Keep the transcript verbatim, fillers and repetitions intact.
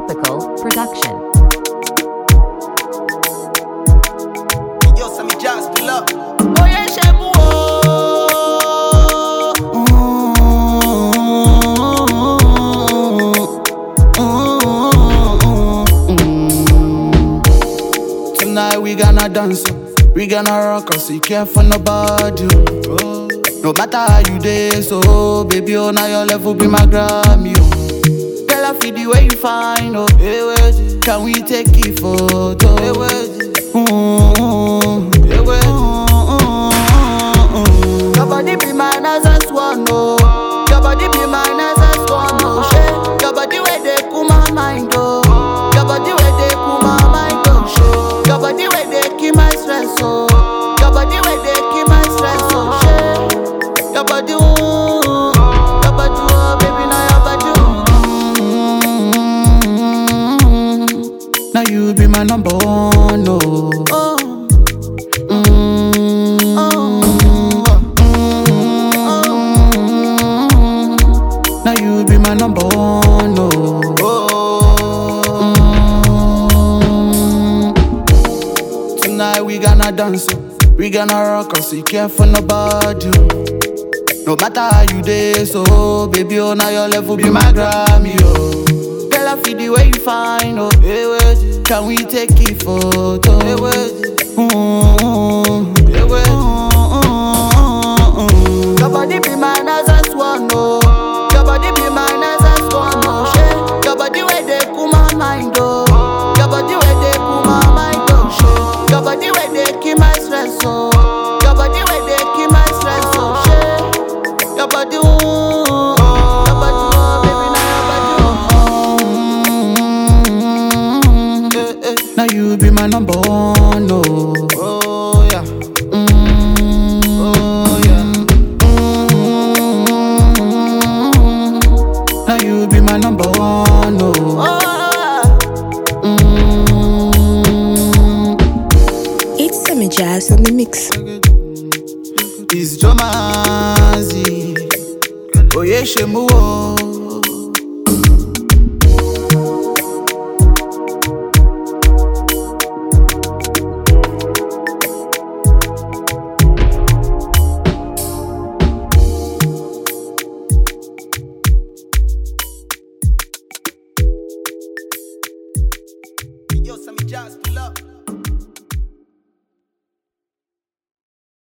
Tropical Production. Yo, Sammy Jazz, pull up. Oh yeah, Shebu. Tonight we gonna dance, we gonna rock, so you care for nobody. Oh. No matter how you day, so baby, oh now your level be my Grammy. Oh. Girl, I feel the way you find, oh. Hey, wait, can we take it photo? Hey, wait. Mm-hmm. Hey, wait. Mm-hmm. Your body be my nicest one, oh. Your body be my nicest one, oh. Shit. Your body where they cool my mind, oh. Your body where they cool my mind, oh. Shit. Your body where they keep my stress, oh. Your body where they keep my stress, oh. Shit. Your body, ooh. Your body, oh, baby, now your body, ooh. Now you be my number one, oh. Oh. Now you be my number one, oh. Oh. Mm. Tonight we gonna dance, we gonna rock, so you care for nobody. No matter how you day, so baby, oh now your level be my Grammy, oh. Girl, I feel the way you find, oh. Hey, wait, can we take it photo? Hey, wait. Mm-hmm. Hey, wait. Mm-hmm. Your body be my nicest one, oh. Your body be my nicest one, oh. Shit. Your body where they cool my mind, oh. Your body where they cool my mind, oh. Shit. Your body where they keep my stress, oh. Your body where they keep my stress, oh. Shit. Your body, ooh. Your body, oh, baby, now your body, oh. Mm-hmm. Eh, eh. Now you be my number one, oh. Oh yeah. Mm-hmm. Oh yeah. Now you be my number one, oh. Mm-hmm. It's Sammy Jazz on the mix. It's Jomazi. Oh yeah, Shemu.